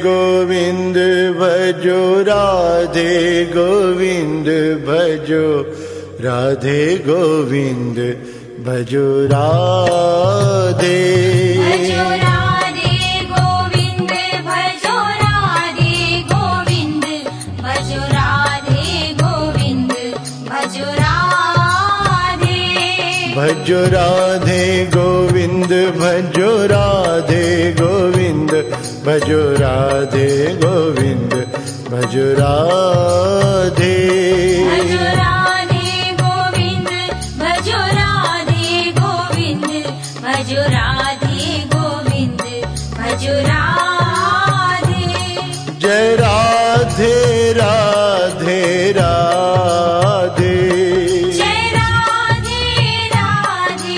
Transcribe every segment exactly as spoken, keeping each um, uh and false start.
गोविंद भजो राधे गोविंद भजो राधे गोविंद भजो राधे भजो राधे गोविंद भजो राधे गोविंद भजो राधे गोविंद भजो राधे भजो राधे गोविंद भजो राधे गोविंद भजो राधे गोविंद भजो राधे भजो राधे गोविंद भजो राधे गोविंद भजो राधे गोविंद भजो राधे जय राधे राधे राधे जय राधे राधे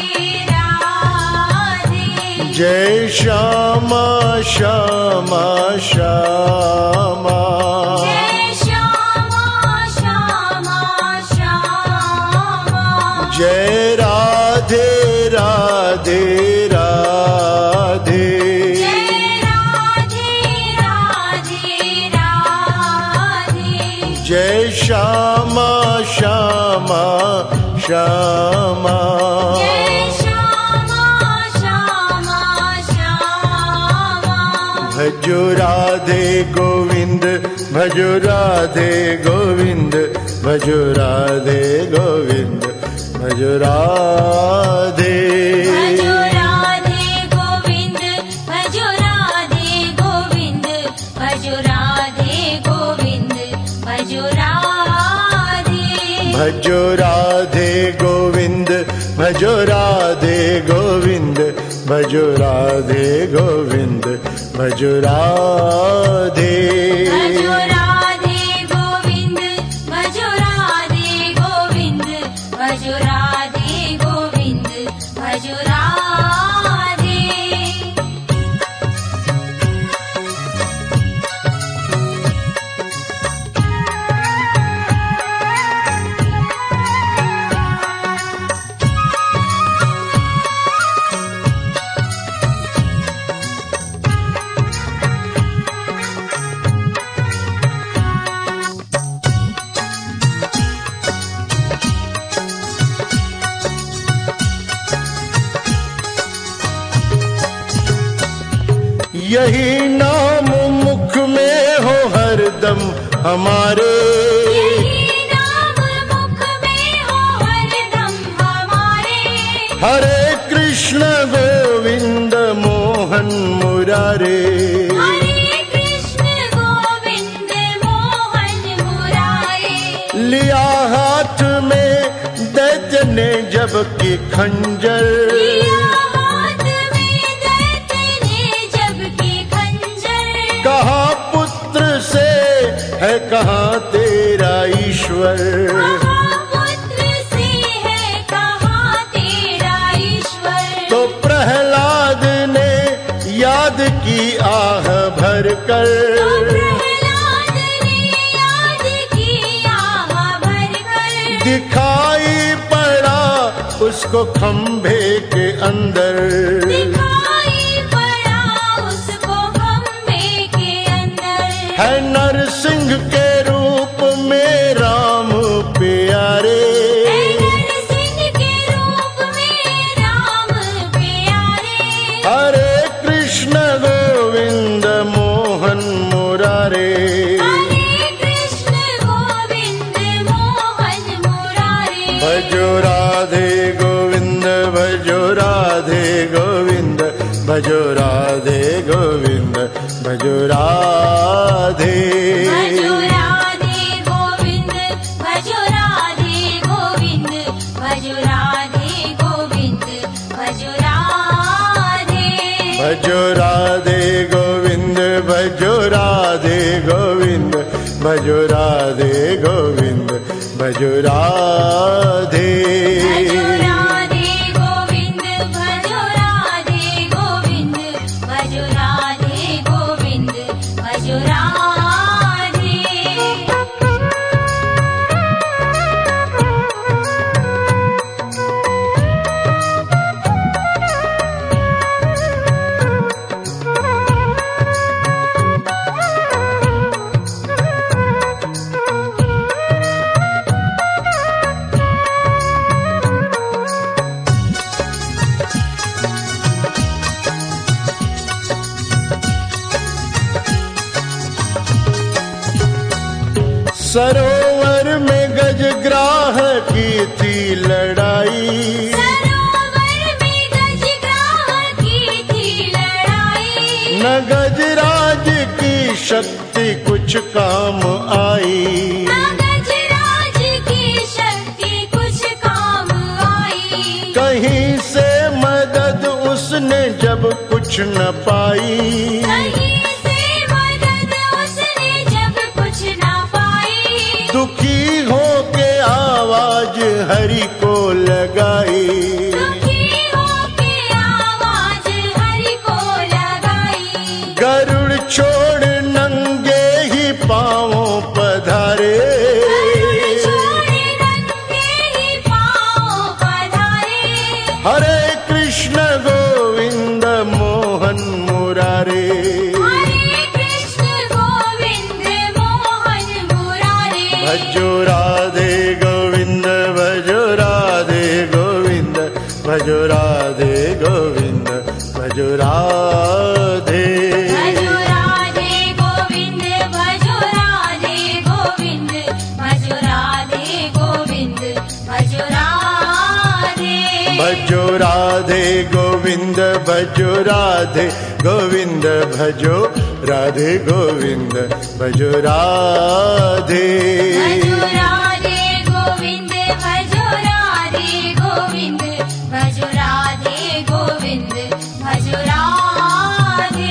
राधे जय श्यामा श्यामा श्यामा जय श्यामा श्यामा श्यामा जय राधे राधे राधे जय राधे राधे राधे जय श्यामा श्यामा श्यामा जय श्यामा श्यामा श्यामा भजो राधे गोविंद भजो राधे गोविंद भजो राधे गोविंद भजो राधे भजो राधे गोविंद भजो राधे गोविंद भजो राधे गोविंद भजो राधे भजो राधे गोविंद भजो राधे गोविंद भजो राधे गोविंद भजो राधे भजो राधे गोविंद भजो राधे गोविंद भजो राधे गोविंद भजो राधे यही नाम मुख में हो हरदम हमारे यही नाम मुख में हो हरदम हमारे हरे कृष्ण गोविंद मोहन मुरारे हरे कृष्ण गोविंद मोहन मुरारे लिया हाथ में दैत्य ने जब की खंजर लिया हाथ में दैत्य ने जब की खंजर कहा पुत्र से है कहाँ तेरा ईश्वर कहाँ पुत्र से है कहाँ तेरा ईश्वर तो प्रहलाद ने याद की आह भर कर तो प्रहलाद ने याद किया भर कर दिखाई पड़ा उसको खंभे के अंदर दिखाई पड़ा उसको खंभे के अंदर है नरसिंह के रूप में राम प्यारे है नरसिंह के रूप में राम प्यारे हरे कृष्ण गोविंद मोहन मुरारे हरे कृष्ण गोविंद मोहन मुरारे भजो राधे गोविंद भजो राधे गोविंद भजो राधे गोविंद भजो राधे भजो राधे गोविंद भजो राधे गोविंद भजो राधे गोविंद भजो राधे भजो राधे गोविंद भजो राधे गोविंद भजो राधे गोविंद भजो राधे भजो राधे गोविंद भजो राधे गोविंद भजो राधे गोविंद सरोवर में गजग्राह की थी लड़ाई, सरोवर में गजग्राह की थी लड़ाई। न गजराज की शक्ति कुछ काम आई, न गजराज की शक्ति कुछ काम आई। कहीं से मदद उसने जब कुछ न पाई, कहीं से मदद उसने जब कुछ न पाई। दुखी हो के आवाज हरि को लगाई, दुखी होके आवाज हरि को लगाई। गरुड़ छोड़ नंगे ही पाँवों पधारे, गरुड़ छोड़ नंगे ही पाँव पधारे। हरे कृष्ण गोविंद मोहन मुरारे, हरे कृष्ण गोविंद मोहन मुरारे। भजो राधे गोविंद भजो राधे गोविंद भजो राधे गोविंद भजो राधे। भजो राधे गोविंद भजो राधे गोविंद भजो राधे गोविंद भजो राधे। भजो राधे गोविंद भजो राधे गोविंद भजो राधे गोविंद भजो राधे। भजो राधे गोविंद भजो राधे गोविंद भजो राधे गोविंद भजो राधे।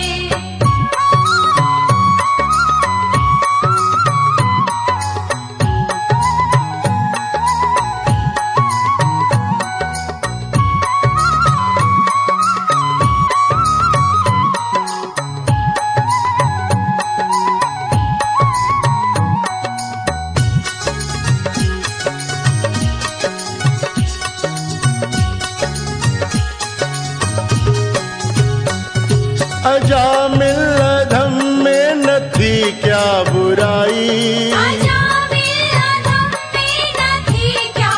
अजामिल अधम में न थी क्या बुराई, अजामिल अधम में न थी क्या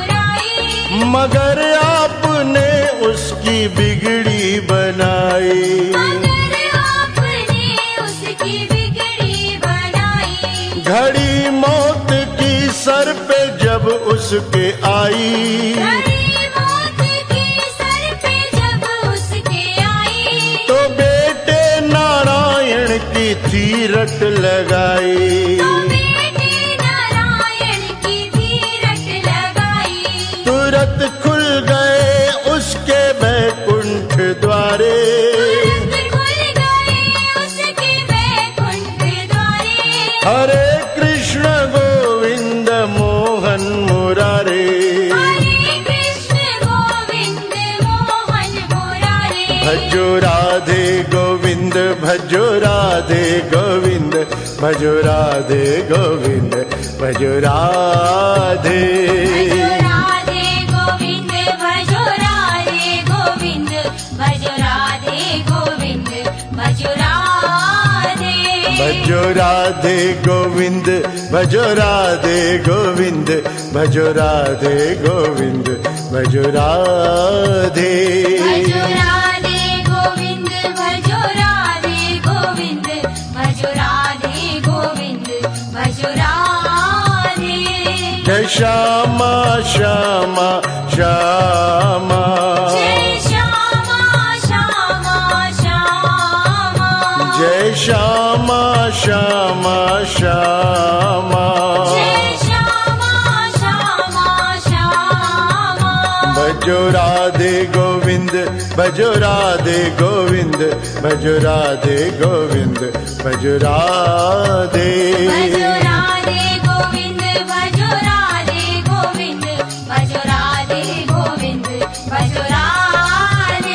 बुराई। मगर आपने उसकी बिगड़ी बनाई, मगर आपने उसकी बिगड़ी बनाई। घड़ी मौत की सर पे जब उसके आई, घड़ी मौत की सर पे जब उसके आई। तो बेटे नारायण की थी रट लगाई, तो बेटे नारायण की भी रट लगाई। तुरंत खुल गए उसके बैकुंठ द्वारे, तुरंत खुल गए उसके बैकुंठ द्वारे। हरे कृष्ण गोविंद मोहन मुरारे, हरे कृष्ण गोविंद मोहन मुरारे। भजो राधे गोविंद भजो राधे गोविंद भजो राधे गोविंद भजो राधे। भजो राधे गोविंद भजो राधे गोविंद भजो राधे गोविंद भजो राधे। भजो राधे गोविंद भजो राधे गोविंद भजो राधे गोविंद भजो राधे। भजो राधे गोविंद भजो राधे गोविंद भजो राधे गोविंद भजो राधे। जय श्यामा श्यामा श्यामा, जय श्यामा श्यामा श्यामा। जय श्यामा श्यामा श्यामा। जय श्यामा श्यामा श्यामा। भजो राधे गोविंद भजो राधे गोविंद भजो राधे गोविंद भजो राधे। भजो राधे गोविंद भजो राधे गोविंद भजो राधे गोविंद भजो राधे।